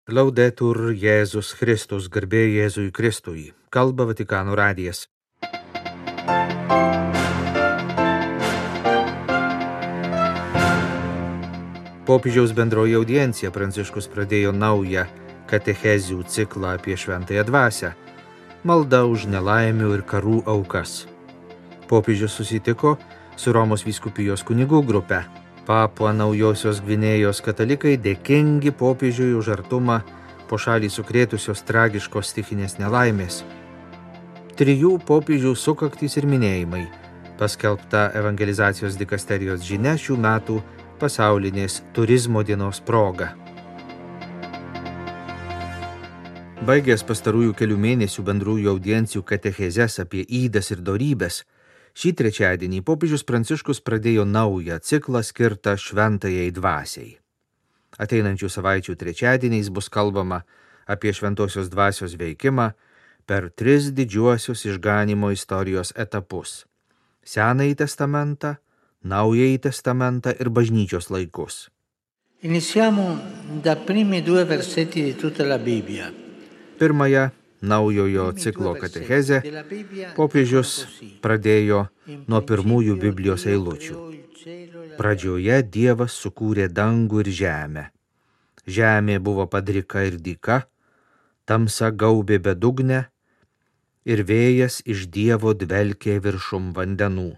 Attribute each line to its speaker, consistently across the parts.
Speaker 1: Laudetur Jėzus Kristus, garbė Jėzui Kristui, kalba Vatikano radijas. Popiežiaus bendroji audiencija Pranciškus pradėjo naują katechezių ciklą apie šventąją dvasią, malda už nelaimių ir karų aukas. Popiežius susitiko su Romos vyskupijos kunigų grupe. Papua Naujosios Gvinėjos katalikai dėkingi popiežiui už artumą po šalį sukrėtusios tragiškos stichinės nelaimės. 3 popiežių sukaktys ir minėjimai, paskelbta evangelizacijos dikasterijos žinia šių metų pasaulinės turizmo dienos proga. Baigęs pastarųjų kelių mėnesių bendrųjų audiencijų katechezes apie ydas ir dorybes, šį trečiadienį popiežius Pranciškus pradėjo naują ciklą skirtą šventajai dvasiai. Ateinančių savaičių trečiadieniais bus kalbama apie šventosios dvasios veikimą per 3 didžiuosius išganymo istorijos etapus – Senąjį testamentą, Naująjį testamentą ir bažnyčios laikus.
Speaker 2: Iniziamo da primi 2 versetti di tutta la Bibbia.
Speaker 1: Pirmąją naujojo ciklo katechezę popiežius pradėjo nuo pirmųjų Biblijos eilučių. Pradžioje Dievas sukūrė dangų ir žemę. Žemė buvo padrika ir dyka, tamsa gaubė bedugnę ir vėjas iš Dievo dvelkė viršum vandenų.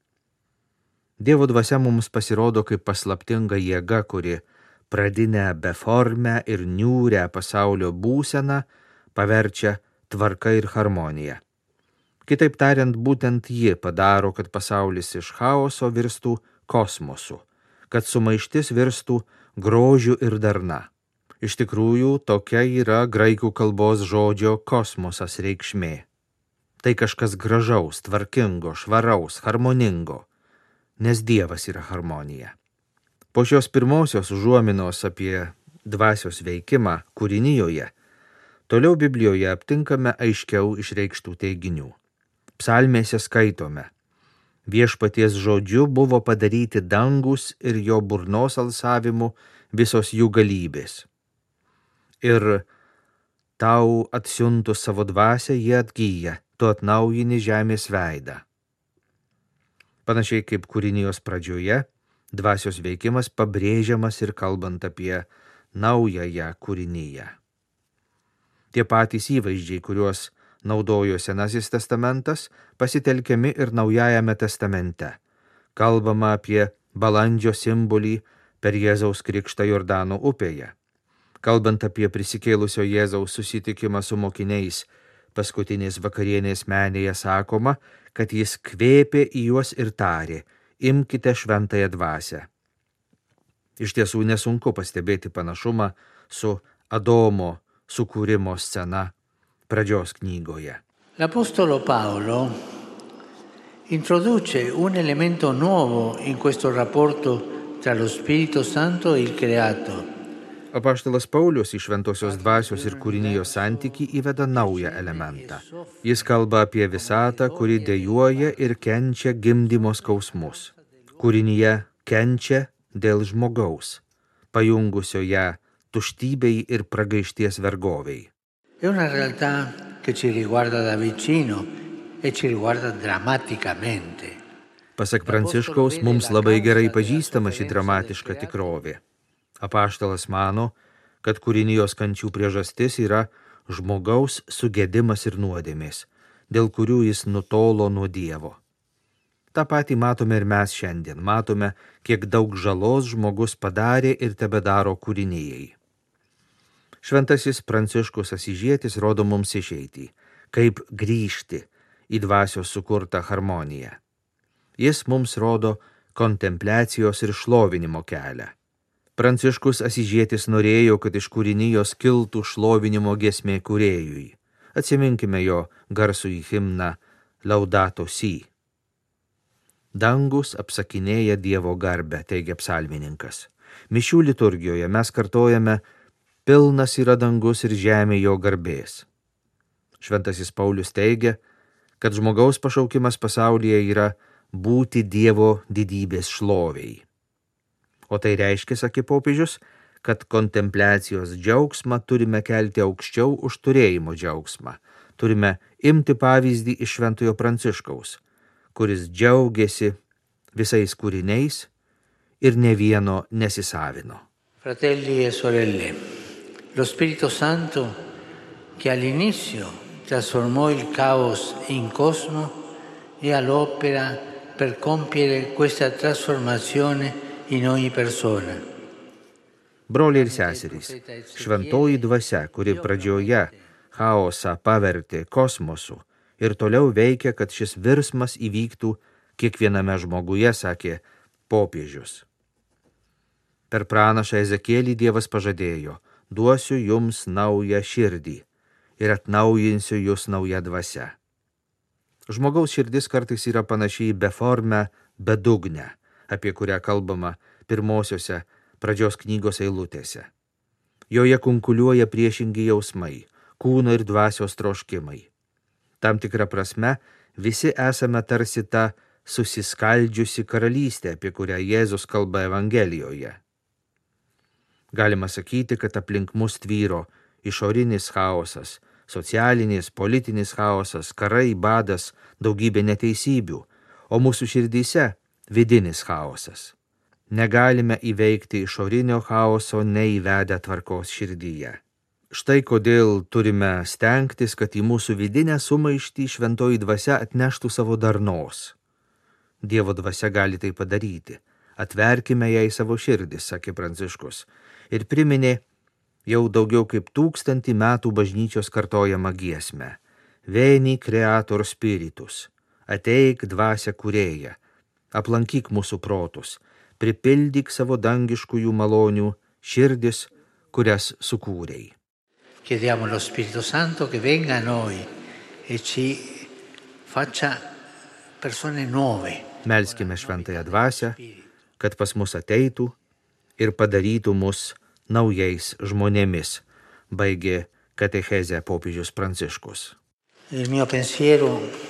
Speaker 1: Dievo dvasia mums pasirodo kaip paslaptinga jėga, kuri pradinę beformę ir niūrę pasaulio būseną paverčia tvarka ir harmonija. Kitaip tariant, būtent ji padaro, kad pasaulis iš chaoso virstų kosmosu, kad sumaištis virstų grožiu ir darna. Iš tikrųjų, tokia yra graikų kalbos žodžio kosmosas reikšmė. Tai kažkas gražaus, tvarkingo, švaraus, harmoningo, nes Dievas yra harmonija. Po šios pirmosios užuominos apie dvasios veikimą kūrinijoje, toliau Biblijoje aptinkame aiškiau išreikštų teiginių. Psalmėse skaitome: Viešpaties žodžiu buvo padaryti dangus ir jo burnos alsavimu visos jų galybės. Ir tau atsiuntus savo dvasią jie atgyja, tu atnaujini žemės veidą. Panašiai kaip kūrinijos pradžioje, dvasios veikimas pabrėžiamas ir kalbant apie naująją kūriniją. Tie patys įvaizdžiai, kuriuos naudojo Senasis testamentas, pasitelkiami ir Naujajame testamente. Kalbama apie balandžio simbolį per Jėzaus krikštą Jordano upėje. Kalbant apie prisikėlusio Jėzaus susitikimą su mokiniais, paskutinės vakarienės menėje sakoma, kad jis kvėpė į juos ir tarė: imkite šventąją dvasią. Iš tiesų nesunku pastebėti panašumą su Adomo sukūrimo scena pradžios knygoje.
Speaker 2: L'Apostolo Paolo introduce un elemento nuovo in questo rapporto tra lo Spirito Santo e il creato.
Speaker 1: Apaštalas Paulius iš šventosios dvasios ir kūrinijos santykį įveda naują elementą. Jis kalba apie visatą, kuri dejuoja ir kenčia gimdymo skausmus. Kūrinyje kenčia dėl žmogaus, pajungusio ją tuštybei ir pragaišties vergoviai.
Speaker 2: È una realtà che ci riguarda da vicino e ci riguarda drammaticamente.
Speaker 1: Pasak Pranciškaus, mums labai gerai pažįstama ši dramatiška tikrovė. Apaštalas mano, kad kūrinijos kančių priežastis yra žmogaus sugedimas ir nuodėmės, dėl kurių jis nutolo nuo Dievo. Ta patį matome ir mes šiandien. Matome, kiek daug žalos žmogus padarė ir tebedaro kūrinijai. Šventasis Pranciškus Asyžietis rodo mums išeitį, kaip grįžti į dvasios sukurtą harmoniją. Jis mums rodo kontempliacijos ir šlovinimo kelią. Pranciškus Asyžietis norėjo, kad iš kūrinijos kiltų šlovinimo giesmė kūrėjui. Atsiminkime jo garsųjį himną Laudato Si. Dangus apsakinėja Dievo garbę, teigia psalmininkas. Mišių liturgijoje mes kartojame: pilnas yra dangus ir žemė jo garbės. Šventasis Paulius teigia, kad žmogaus pašaukimas pasaulyje yra būti Dievo didybės šloviai. O tai reiškia, sakė popiežius, kad kontempliacijos džiaugsmą turime kelti aukščiau už turėjimo džiaugsmą. Turime imti pavyzdį iš Šventojo Pranciškaus, kuris džiaugiasi visais kūriniais ir ne vieno nesisavino.
Speaker 2: Fratelli e sorelle, lo Spirito Santo che all'inizio trasformò il caos in cosmo è all'opera per compiere questa trasformazione in ogni persona.
Speaker 1: Broliai ir seserys, šventoji dvasia, kuri pradžioje chaosą pavertė kosmosu ir toliau veikia, kad šis virsmas įvyktų kiekviename žmoguje, sakė popiežius. Per pranašą Ezekielį Dievas pažadėjo: duosiu jums naują širdį ir atnaujinsiu jūs naują dvasią. Žmogaus širdis kartais yra panašiai į beformę bedugnę, apie kurią kalbama pirmosiose pradžios knygos eilutėse. Joje kunkuliuoja priešingi jausmai, kūno ir dvasios troškimai. Tam tikra prasme visi esame tarsi ta susiskaldžiusi karalystė, apie kurią Jėzus kalba Evangelijoje. Galima sakyti, kad aplink mus tvyro išorinis chaosas, socialinis, politinis chaosas, karai, badas, daugybė neteisybių, o mūsų širdyse vidinis chaosas. Negalime įveikti išorinio chaoso neįvedę tvarkos širdyje. Štai kodėl turime stengtis, kad į mūsų vidinę sumaištį šventoji dvasia atneštų savo darnos. Dievo dvasia gali tai padaryti. Atverkime jai savo širdis, sakė Pranciškus, ir priminė jau daugiau kaip 1000 metų bažnyčios kartojamą giesmę. Veni creator spiritus, ateik dvasia kūrėja, aplankyk mūsų protus, pripildyk savo dangiškųjų malonių širdis, kurias sukūrei.
Speaker 2: Chiediamo allo Spirito Santo che venga a noi e ci faccia persone nuove.
Speaker 1: Melskime šventąją dvasią, kad pas mus ateitų ir padarytų mus naujais žmonėmis, baigė katechezę popiežius Pranciškus.
Speaker 2: Il mio pensiero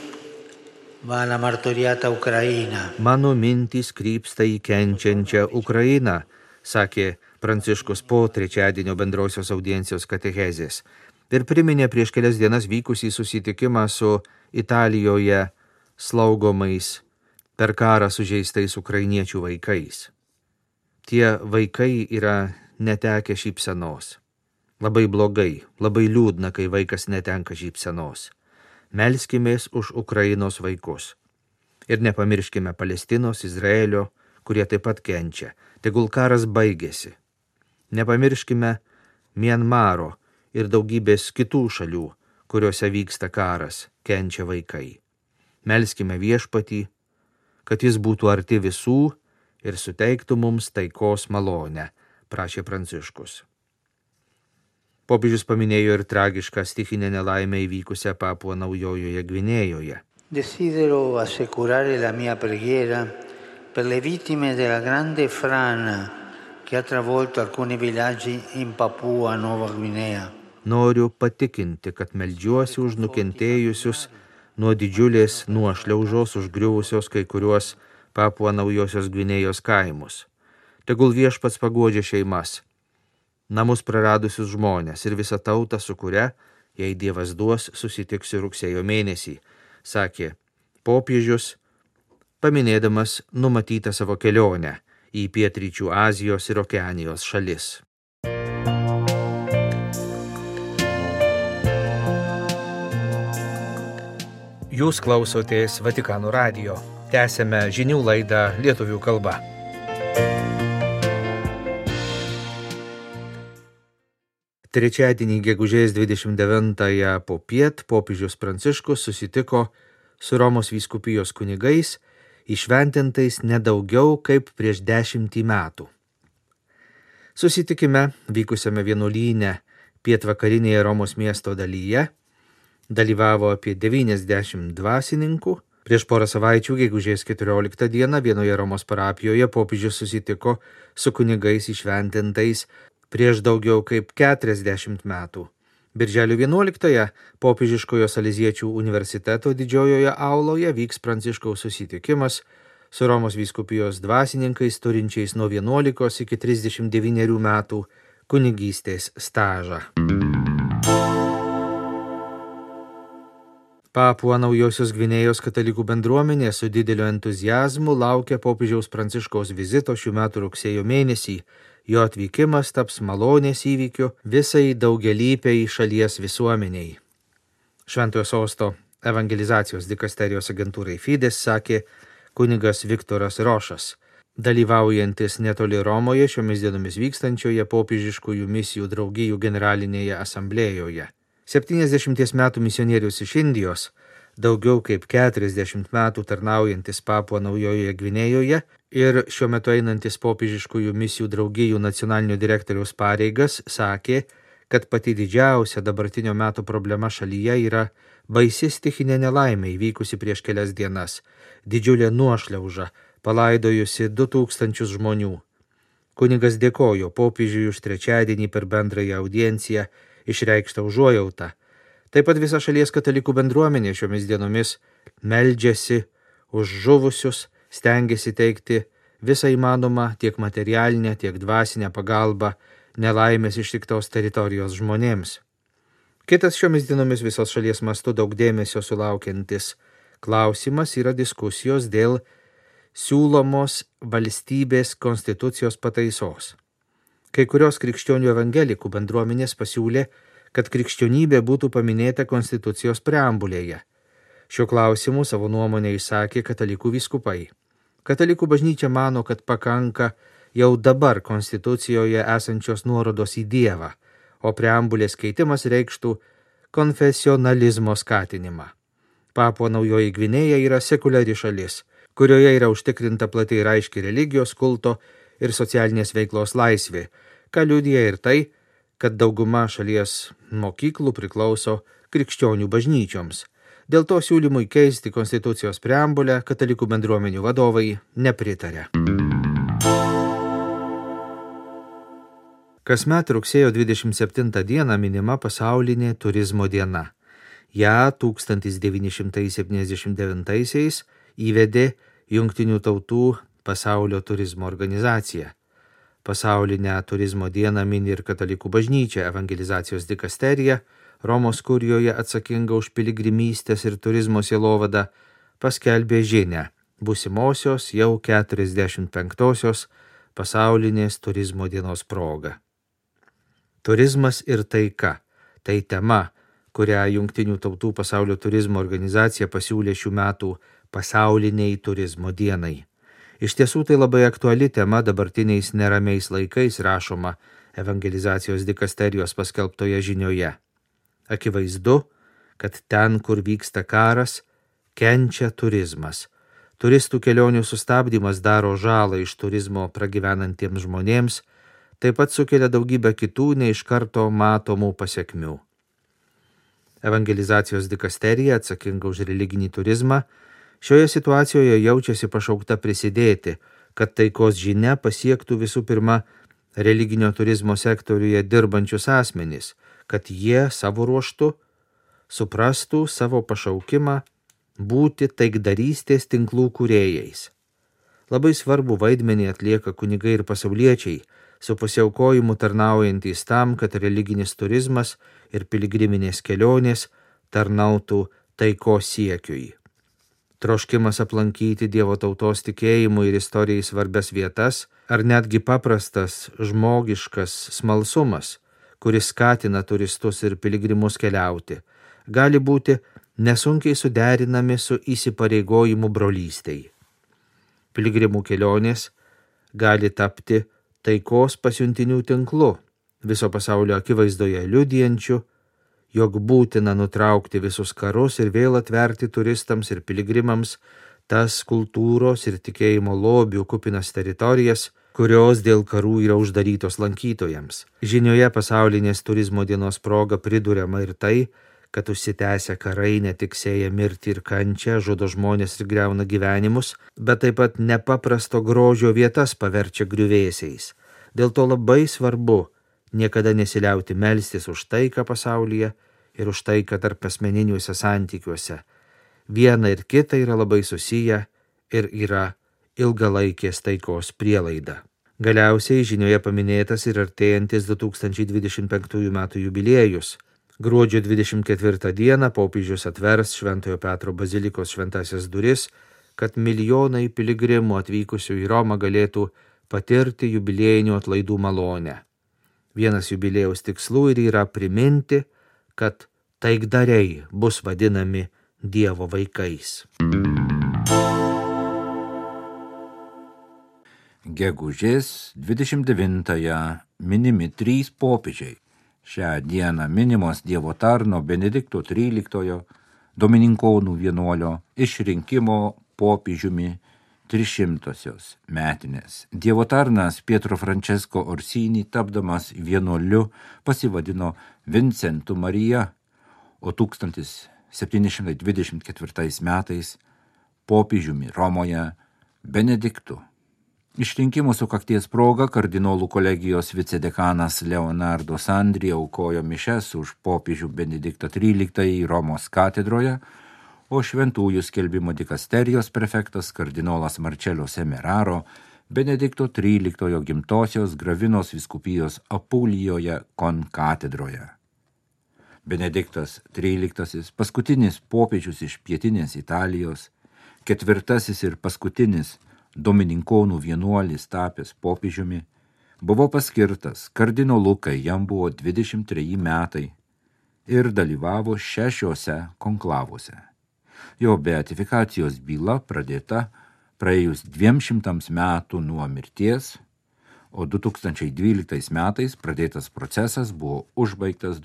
Speaker 2: va alla martoriata Ucraina.
Speaker 1: Mano mintys krypsta į kenčiančią Ukrainą, sakė Pranciškus po trečiadienio bendrosios audiencijos katechezės ir priminė prieš kelias dienas vykusį susitikimą su Italijoje slaugomais per karą sužeistais ukrainiečių vaikais. Tie vaikai yra netekę šypsenos. Labai blogai, labai liūdna, kai vaikas netenka šypsenos. Melskimės už Ukrainos vaikus. Ir nepamirškime Palestinos, Izraelio, kurie taip pat kenčia. Tegul karas baigėsi. Nepamirškime Mianmaro ir daugybės kitų šalių, kuriuose vyksta karas, kenčia vaikai. Melskime Viešpatį, kad jis būtų arti visų ir suteiktų mums taikos malonę, prašė Pranciškus. Popiežius paminėjo ir tragišką stichinę nelaimę įvykusią Papua Naujojoje Gvinėjoje.
Speaker 2: Desidero assicurare la mia preghiera per le vittime della grande frana che ha travolto alcuni villaggi in Papua Nuova Guinea.
Speaker 1: Noriu patikinti, kad meldžiuosi už nukentėjusius nuo didžiulės nuošliaužos užgriuvusios kai kuriuos Papua Naujosios Gvinėjos kaimus. Tegul Viešpats paguodžia šeimas, namus praradusius žmonės ir visą tautą, su kuria, jei Dievas duos, susitiksiu rugsėjo mėnesį, sakė popiežius, paminėdamas numatytą savo kelionę į Pietryčių Azijos ir Okeanijos šalis. Jūs klausotės Vatikano radijo. Tęsiame žinių laidą lietuvių kalba. Trečiadienį gegužės 29-ąją popiet popiežius Pranciškus susitiko su Romos vyskupijos kunigais, įšventintais nedaugiau kaip prieš 10 metų. Susitikime, vykusiame vienuolyne pietvakarinėje Romos miesto dalyje, dalyvavo apie 90 dvasininkų. Prieš porą savaičių, gegužės 14 dieną, vienoje Romos parapijoje popiežius susitiko su kunigais įšventintais prieš daugiau kaip 40 metų. Birželio 11-ąją popiežiškojo Saleziečių universiteto didžiojoje auloje vyks Pranciškaus susitikimas su Romos vyskupijos dvasininkais turinčiais nuo 11 iki 39 metų kunigystės stažą. Papua Naujosios Gvinėjos katalikų bendruomenė su dideliu entuziazmu laukia popiežiaus Pranciškaus vizito šių metų rugsėjo mėnesį. Jo atvykimas taps malonės įvykiu visai daugialypiai šalies visuomeniai. Šventojo Sosto evangelizacijos dikasterijos agentūrai Fides sakė kunigas Viktoras Rošas, dalyvaujantis netoli Romoje šiomis dienomis vykstančioje popiežiškųjų misijų draugijų generalinėje asamblėjoje. 70 metų misionierius iš Indijos, daugiau kaip 40 metų tarnaujantis Papua Naujojoje Gvinėjoje ir šiuo metu einantis popiežiškųjų misijų draugijų nacionalinio direktoriaus pareigas, sakė, kad pati didžiausia dabartinio meto problema šalyje yra baisi stichinė nelaimė įvykusi prieš kelias dienas, didžiulė nuošliauža, palaidojusi 2000 žmonių. Kunigas dėkojo popiežiui už trečiadienį per bendrąją audienciją išreikštą užuojautą. Taip pat visa šalies katalikų bendruomenė šiomis dienomis meldžiasi už žuvusius, stengiasi teikti visą įmanomą tiek materialinę, tiek dvasinę pagalbą nelaimės ištiktos teritorijos žmonėms. Kitas šiomis dienomis visos šalies mastu daug dėmesio sulaukiantis klausimas yra diskusijos dėl siūlomos valstybės konstitucijos pataisos. Kai kurios krikščionių evangelikų bendruomenės pasiūlė, kad krikščionybė būtų paminėta konstitucijos preambulėje. Šiuo klausimu savo nuomonę išsakė katalikų vyskupai. Katalikų bažnyčia mano, kad pakanka jau dabar konstitucijoje esančios nuorodos į Dievą, o preambulės keitimas reikštų konfesionalizmo skatinimą. Papua Naujoji Gvinėja yra sekuliari šalis, kurioje yra užtikrinta plati ir aiški religijos, kulto ir socialinės veiklos laisvė, ką liudija ir tai, kad dauguma šalies mokyklų priklauso krikščionių bažnyčioms. Dėl to siūlymui keisti konstitucijos preambulę katalikų bendruomenių vadovai nepritarė. Kasmet rugsėjo 27 dieną minima pasaulinė turizmo diena. Ja 1979 įvedė Jungtinių tautų pasaulio turizmo organizacija. Pasaulinę turizmo dieną mini ir katalikų bažnyčia, evangelizacijos dikasterija, Romos kurijoje atsakinga už piligrimystės ir turizmo sielovadą, paskelbė žinią būsimosios jau 45-osios pasaulinės turizmo dienos proga. Turizmas ir taika – tai tema, kurią Jungtinių tautų pasaulio turizmo organizacija pasiūlė šių metų pasauliniai turizmo dienai. Iš tiesų tai labai aktuali tema dabartiniais neramiais laikais, rašoma evangelizacijos dikasterijos paskelbtoje žinioje. Akivaizdu, kad ten, kur vyksta karas, kenčia turizmas. Turistų kelionių sustabdymas daro žalą iš turizmo pragyvenantiems žmonėms, taip pat sukelia daugybę kitų ne iš karto matomų pasekmių. Evangelizacijos dikasterija, atsakinga už religinį turizmą, šioje situacijoje jaučiasi pašaukta prisidėti, kad taikos žinia pasiektų visų pirma religinio turizmo sektoriuje dirbančius asmenys, kad jie savo ruožtu suprastų savo pašaukimą būti taikdarystės tinklų kūrėjais. Labai svarbu vaidmenį atlieka kunigai ir pasauliečiai, su pasiaukojimu tarnaujantys tam, kad religinis turizmas ir piligriminės kelionės tarnautų taikos siekiui. Troškimas aplankyti Dievo tautos tikėjimui ir istorijai svarbias vietas, ar netgi paprastas žmogiškas smalsumas, kuris skatina turistus ir piligrimus keliauti, gali būti nesunkiai suderinami su įsipareigojimu brolystei. Piligrimų kelionės gali tapti taikos pasiuntinių tinklu, viso pasaulio akivaizdoje liudijančiu, jog būtina nutraukti visus karus ir vėl atverti turistams ir piligrimams tas kultūros ir tikėjimo lobių kupinas teritorijas, kurios dėl karų yra uždarytos lankytojams. Žinioje pasaulinės turizmo dienos proga priduriama ir tai, kad užsitęsę karai ne tik sėja mirtį ir kančią, žudo žmonės ir griauna gyvenimus, bet taip pat nepaprasto grožio vietas paverčia griuvėsiais. Dėl to labai svarbu niekada nesiliauti melstis už taiką pasaulyje ir už taiką tarp asmeniniuose santykiuose. Viena ir kita yra labai susiję ir yra ilgalaikės taikos prielaida. Galiausiai žinioje paminėtas ir artėjantis 2025 m. jubiliejus. Gruodžio 24 dieną popiežius atvers Šventojo Petro bazilikos šventasias duris, kad milijonai piligrimų atvykusių į Romą galėtų patirti jubiliejinių atlaidų malonę. Vienas jubiliejaus tikslų ir yra priminti, kad taikdariai bus vadinami Dievo vaikais.
Speaker 3: Gegužės 29-ąją minimi 3 popiežiai. Šią dieną minimos Dievo tarno Benedikto XIII Domininkonų vienuolio išrinkimo popiežiumi 300-osios metinės. Dievo tarnas Pietro Francesco Orsini, tapdamas vienuoliu, pasivadino Vincentu Marija, o 1724 metais popiežiumi Romoje Benediktu. Išrinkimų sukakties proga kardinolų kolegijos vicedekanas Leonardo Sandri aukojo mišes už popiežių Benediktą XIII Romos katedroje, o šventųjų skelbimo dikasterijos prefektas kardinolas Marcello Semeraro Benedikto XIII gimtosios Gravinos vyskupijos Apulijoje konkatedroje. Benediktas XIII, paskutinis popiežius iš pietinės Italijos, ketvirtasis ir paskutinis Domininkonų vienuolis tapęs popiežiumi, buvo paskirtas kardinolu, kai jam buvo 23 metai ir dalyvavo 6 konklavuose. Jo beatifikacijos byla pradėta praėjus 200 metų nuo mirties, o 2012 metais pradėtas procesas buvo užbaigtas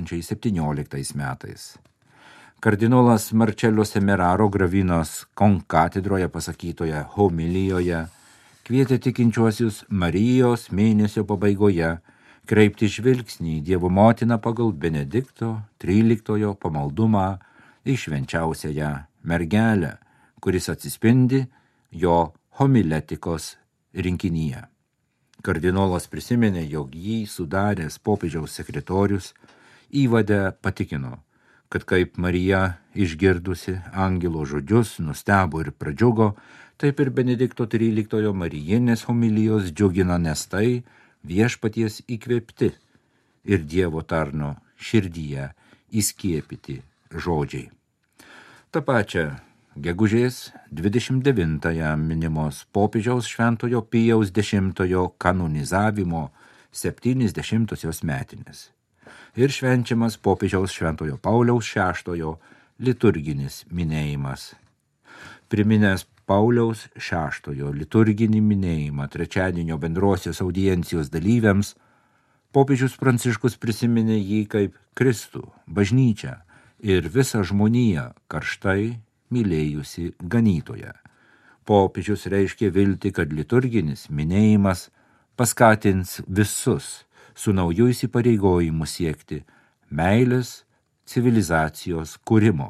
Speaker 3: 2017 metais. Kardinolas Marcello Semeraro Gravinos konkatedroje pasakytoje homilijoje kvietė tikinčiuosius Marijos mėnesio pabaigoje kreipti žvilgsnį į Dievo motiną pagal Benedikto XIII pamaldumą į švenčiausiąją mergelę, kuris atsispindi jo homiletikos rinkinyje. Kardinolas prisiminė, jog jį sudaręs popiežiaus sekretorius įvade patikino, kad kaip Marija išgirdusi angelo žodžius nustebo ir pradžiugo, taip ir Benedikto XIII marijinės homilijos džiugina, nes tai viešpaties įkvėpti ir Dievo tarno širdyje įskiepyti žodžiai. Ta pačia gegužės 29-ąją minimos popiežiaus Šventojo Pijaus X kanonizavimo 70-osios metinės. Ir švenčiamas popiežiaus Šventojo Pauliaus VI liturginis minėjimas. Priminęs Pauliaus VI liturginį minėjimą trečiadienio bendrosios audiencijos dalyviams, popiežius Pranciškus prisiminė jį kaip Kristų, bažnyčią ir visą žmoniją karštai mylėjusi ganytoją. Popiežius reiškė viltį, kad liturginis minėjimas paskatins visus su nauju įsipareigojimu siekti meilės civilizacijos kūrimo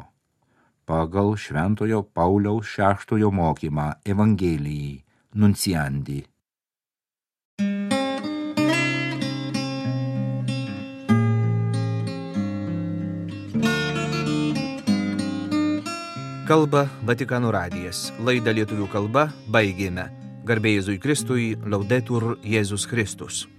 Speaker 3: pagal Šventojo Pauliaus VI mokymą Evangelijai Nunciandi.
Speaker 1: Kalba Vatikano radijas. Laidą lietuvių kalba baigėme. Garbė Jėzui Kristui, Laudetur Jėzus Kristus.